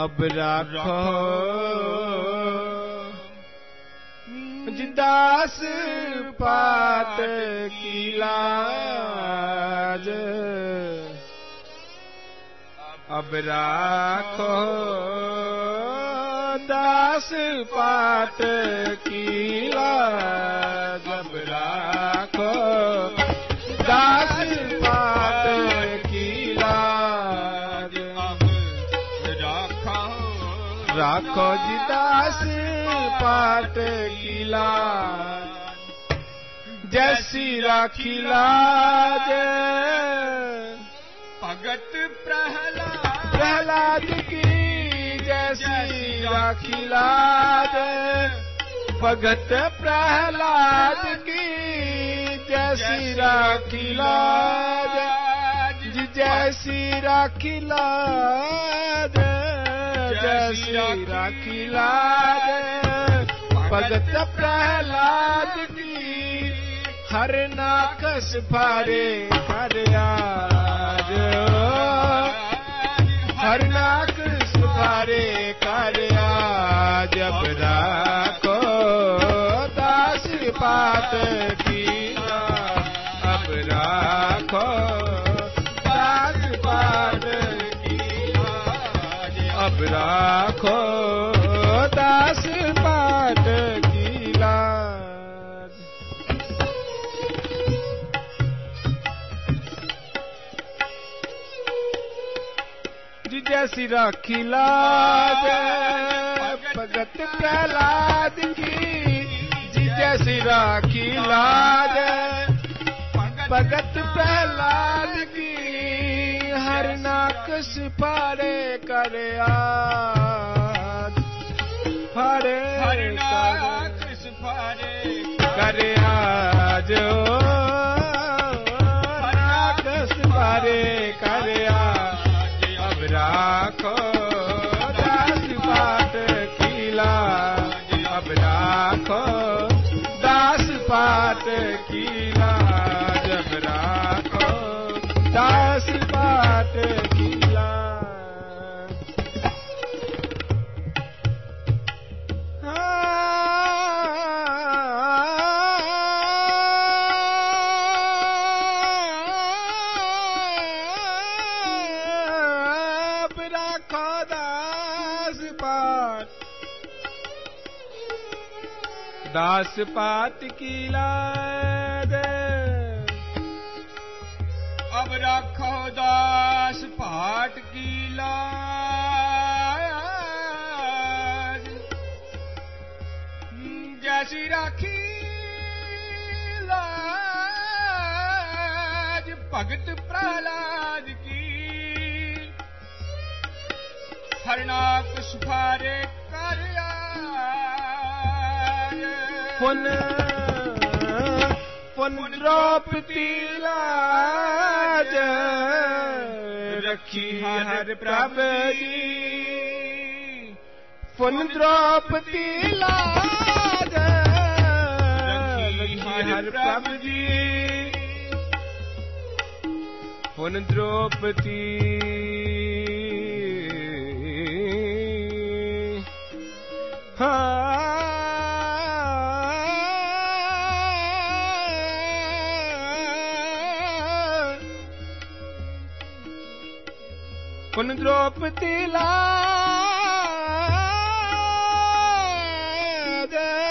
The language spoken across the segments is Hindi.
अब राखो दास पात की लाज, अब राखो दास पात की लाज, अब राखो दास पात की लाज, राखो जी दास पाट की लाज, जैसी राखी लाज भगत प्रहलाद, प्रहलाद की, जैसी राखी लाज भगत प्रहलाद की, जैसी राखी लाज, जैसी राखी लाज, जैसी राखी लाज भगत प्रहलाद की, हर नाकस फारे हर आज, हर नाकस फारे कर आज, अब राखो दास पात की लाज, अब राखो दास पात की लाज, अब राखो दास पात की लाज। जी जैसी राखी लाज भगत प्रहलाद की, जी जैसी राखी लाज भगत प्रहलाद की, हर नाकस फारे करे आज, फारे हर नाकस फारे करे आज, हर नाकस फारे करे आज, अब राखो दास पात की लाज, अब राखो दास पात की लाज, अब राखो दास पात की लाज। अब राखो दास पात, दास पात की लाज, अब राखो दास पाट की लाज, जैसी राखी लाज भगत प्रहलाद की, हर नाक सुफारे कर आज, पुन द्रौपदी लाज रखी हर प्रभ जी, पुन द्रौपदी लाज रखी हर प्रभ जी, पुन द्रौपदी पुन द्रौपदी लाज,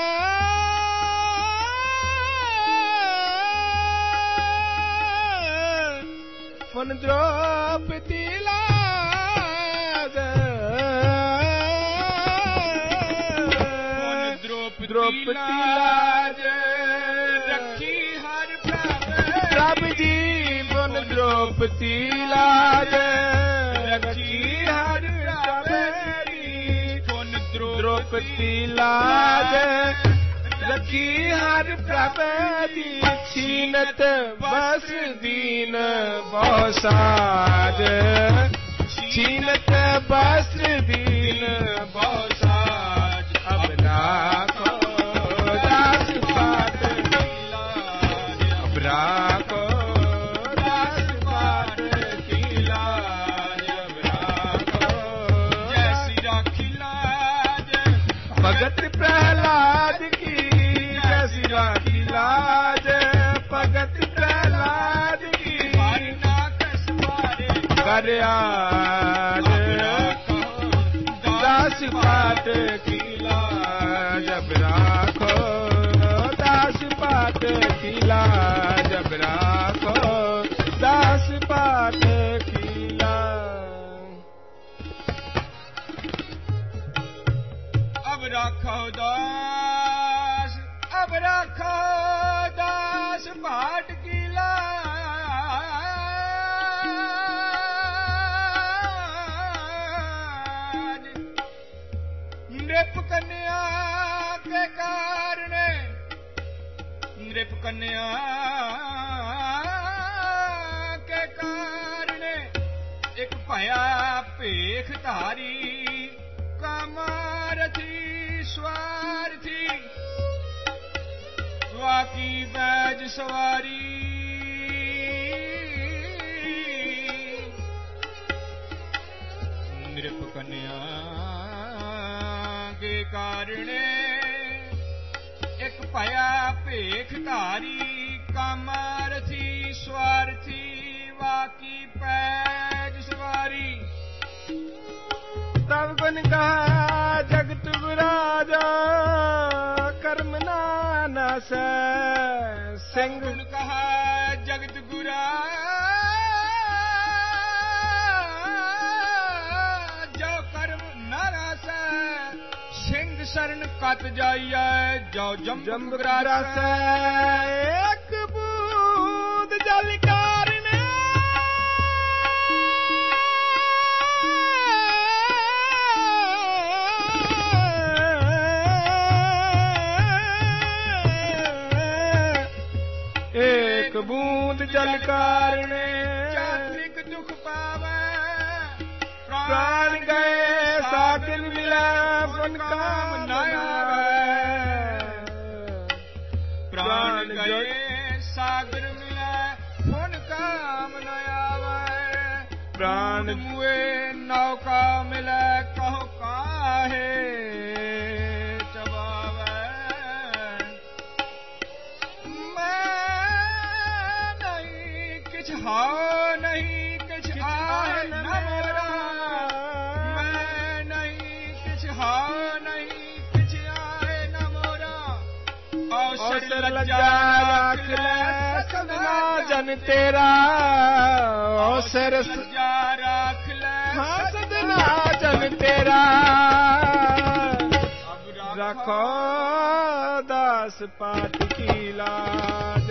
पुन द्रौपदी लाज, द्रौपदी लाज रखी हर प्रभ जी, पुन द्रौपदी लाज रखी हर प्रभ जी, पुन द्रौपदी लाज रखी हर प्रभ जी, छीनत बस दीन बहु साज, छीनत बस दीन बहु साज, अब राखो दास पात की लाज, अब राखो दास पात की लाज, अब राखो भगत प्रहलाद की जैसी राखी लाज भगत प्रहलाद की कर आज दास पात की लाज अब राखो दास पात की लाज अब राखो दास पात की लाज अब राखो दास अब राखो दास पाट की लाज नृप कन्या के कारण नृप कन्या के कारण एक भया भेख धारी कामारथी स्वार्थी वाकी बैज सवारी नृप कन्या के कारण एक भया भेख धारी कामारथी स्वार्थी वाकी बैज सवारी तब गुण कहा जगत गुराजा कर्म नाना से सिंह गुण कहा जगत गुरा जो कर्म नाना से सिंह शरण कत जाइए जो जम्ब ग्रास एक बूंद जल कारणे एक बूंद जल कारणे चात्रिक दुख पावे प्राण गए सागर मिला पुन काम न आवे प्राण गए सागर मिला पुन काम न आवे प्राण मुए नौका मिले कहो काहे चबावे मैं नहीं किछ हाओ नहीं किछ आए न मोरा मैं नहीं किछ हाओ नहीं किछ आए न मोरा अवसर लज्जा राख ले सदना जन तेरा अवसर लज्जा राख ले सदना जन तेरा अब रखो दास पात की लाज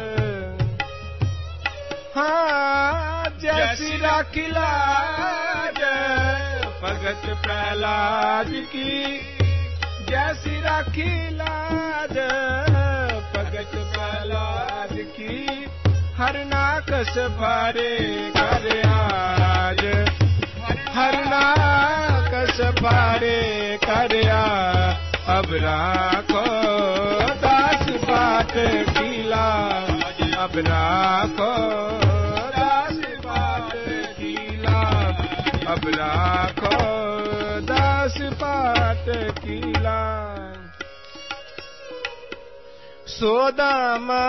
हाँ जैसी राखी लाज भगत प्रहलाद की जैसी राखी लाज भगत प्रहलाद की हर नाकस भारे कर आज हर नाकस भारे कर अब राखो दास पात की लाज अब राखो दास पात की लाज अब राखो दास पात की लाज सोदामा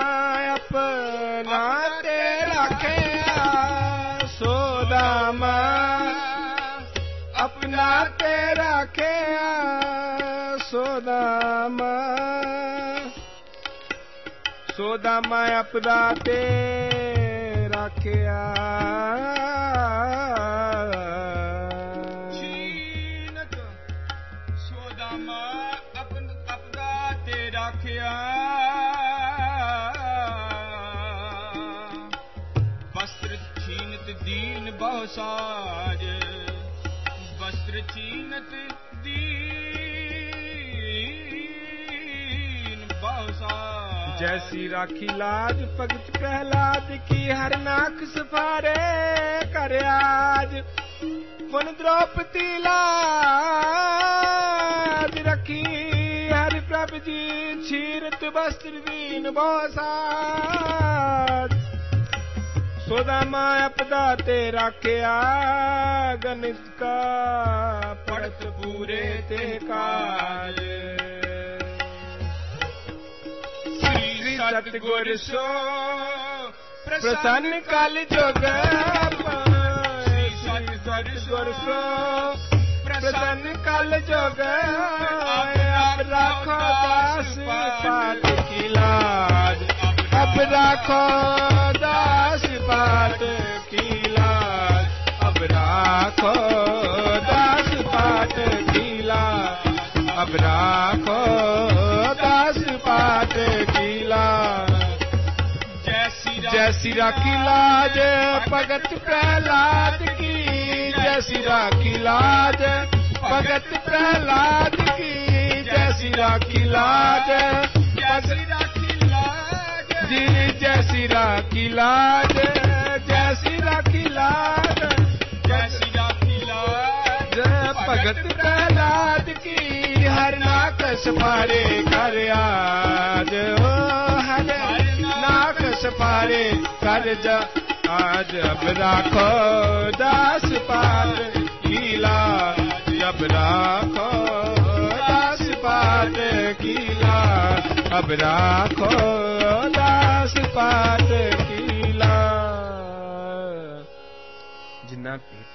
अपना ते रखे सोदामा अपना ते रखे सोदामा सोदामा अपना ते रखे छीनत सोदामा अपना ते रखिया वस्त्र छीनत दीन बहुसाज वस्त्र छीनत दीन बहुसाज जैसी राखी लाज भगत प्रहलाद की हर नाक सफारे कर आज पुन द्रौपदी लाज रखी हरि प्रभु जी छीरत वस्त्र दीन बहुसाज सो रामा अपदा ते राखिया गणित का पढ़त पूरे ते काज श्री सतगुर सो प्रसन्न कल जोग सतगुर सो प्रसन्न कल जोग अब राखो दास पात की लाज अब राखो दास पात की लाज अब राखो दास पात की लाज अब राखो दास पात की लाज जय सिरा की लाज भगत प्रहलाद की जय सिरा की लाज भगत प्रहलाद की जय सिरा की लाज जी जय सिरा की लाज जय सिरा की लाज जय सिरा की लाज भगत प्रहलाद की हर नाकस पारे कर आज हर नाकस पारे कर जा आज अब राखो दास पात की लाज अब राखो दास पात की लाज अब राखो दास पात की लाज जिन्ना